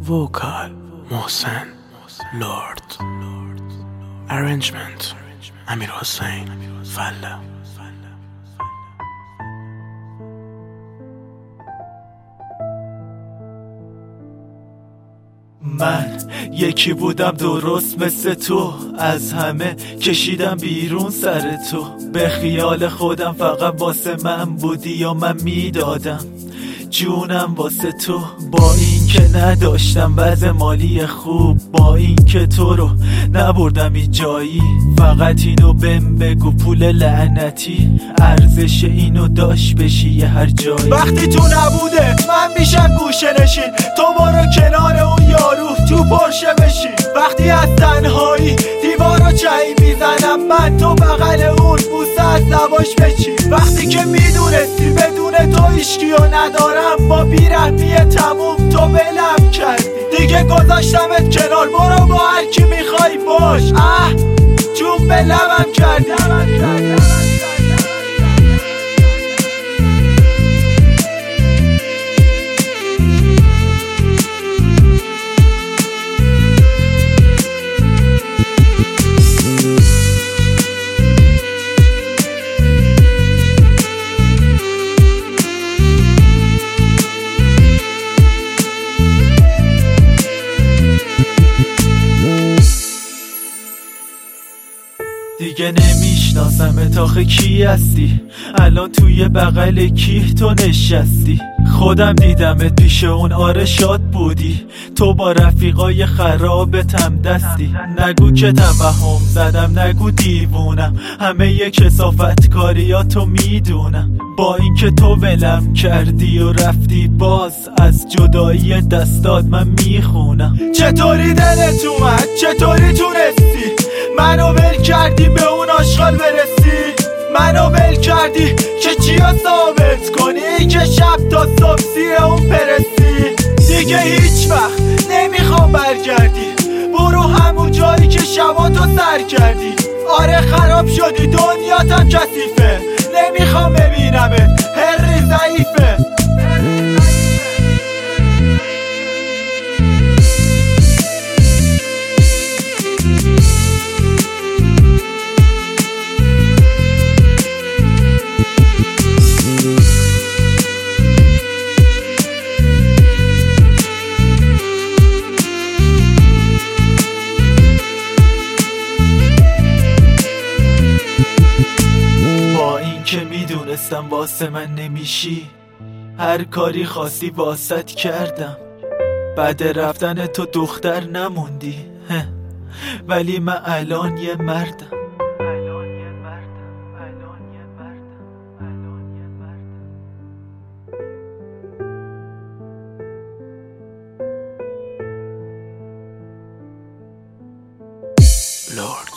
وکال محسن لرد. ارنجمنت امیر حسین فله. من یکی بودم درست مثل تو، از همه کشیدم بیرون سر تو. به خیال خودم فقط واسه من بودی یا من میدادم جونم واسه تو. با این که نداشتم وضع مالی خوب، با این که تو رو نبردم این جایی، فقط اینو بهم بگو پول لعنتی ارزش اینو داشت بشی یه هر جایی. وقتی تو نبوده من میشم گوشه نشین، تو برو کنار اون یارو تو پرشه بشین. وقتی از تنهایی دیوارو چایی میزنم من، تو بغل اون بوسه از لباش بچین. وقتی که میدونستی بدون تو هیچکیو ندارم، با بیرحمی تموم تو ولم کردی. دیگه گذاشتمت کنار، برو با هر کی میخوای باش. چون به لبم کردی. دیگه نمیشناسمت آخه کی هستی، الان توی بغل کی تو نشستی. خودم دیدمت پیش اون، آره شاد بودی تو با رفیقای خرابتم دستی. نگو که توهم زدم، نگو دیوونم، همه ی کثافت کاریاتو میدونم. با اینکه تو ولم کردی و رفتی، باز از جدایی دستات من میخونم. چطوری دلت اومد، چطوری تونستی منو ول کردی به اون آشغال برسی؟ منو ول کردی که چیا ثابت کنی، که شب تا صبح زیر اون پرسی. دیگه هیچ وقت نمیخوام برگردی، برو همون جایی که شباتو سر کردی. آره خراب شدی، دنیاتم کثیفه، نمیخوام ببینمه، هر ضعیفه. که میدونستم واسه من نمیشی، هر کاری خواستی واسط کردم. بعد رفتن تو دختر نموندی، ولی من الان یه مردم. لرد.